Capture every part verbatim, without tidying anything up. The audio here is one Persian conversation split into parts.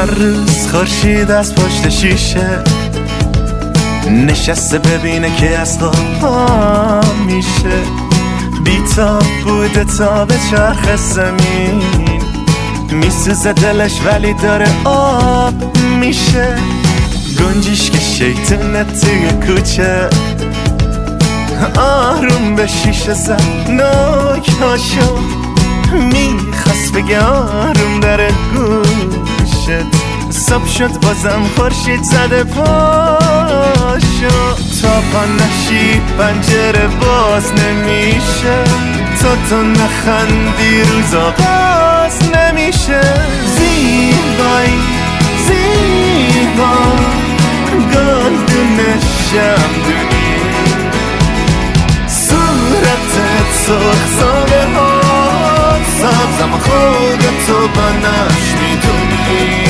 هر روز خورشید از پشت شیشه نشسته ببینه که از خواب میشه، بی‌تاب بوده تا به چرخ زمین، میسوزه دلش ولی داره آب میشه. گنجیش که شیطونه توی کوچه آروم به شیشه زد ناکاشو، میخواست بگه آروم داره گوشت. صبح شد بازم خورشید زده پاشو، تا پا نشی پنجره باز نمیشه، تا تو نخندی روز آغاز نمیشه. زیبایی زیبا گلدون شمدونی، صورتت سرخ ساله ها سبز، اما خودتو بنش میدونی.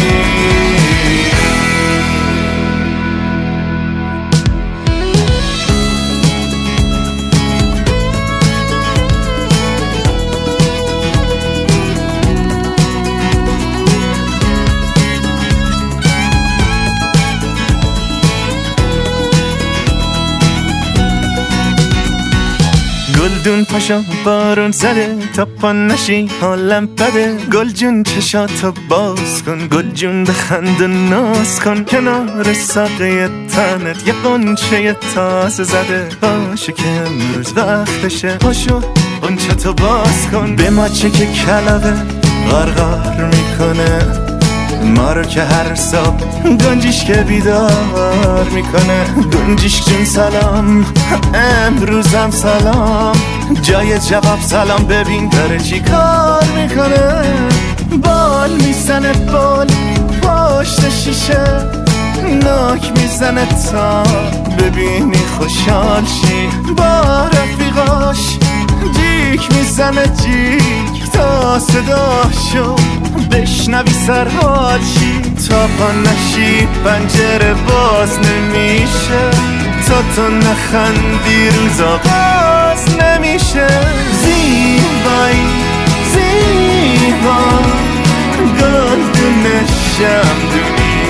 گلدون پاشا بارون زده، تا پا نشی حالم بده. گل جون چشاتو باز کن، گل جون بخند و ناز کن. کنار ساقه تنت یه قنچه تازه زده، باشه که امروز وقتشه. پاشو قنچه تو باز کن، به ماچه که کلاغه غرغر میکنه، ما رو که هر صبح گنجیش که بیدار میکنه. گنجیش جون سلام، امروزم سلام، جای جواب سلام ببین داره چی کار میکنه. بال میزنه بال پشت شیشه، ناک میزنه تا ببینی خوشحال شی. با رفیقاش جیک میزنه جیک تا صداشو بشنوی سرحال شی. تا پا نشی پنجره باز نمیشه، تا تو نخندی روز آغاز نمیشه. زیبایی زیبا گلدون شمدونی،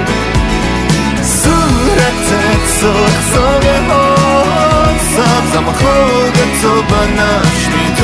صورتت سرخ ساله ها سبز، اما خودتو بنش میدونی.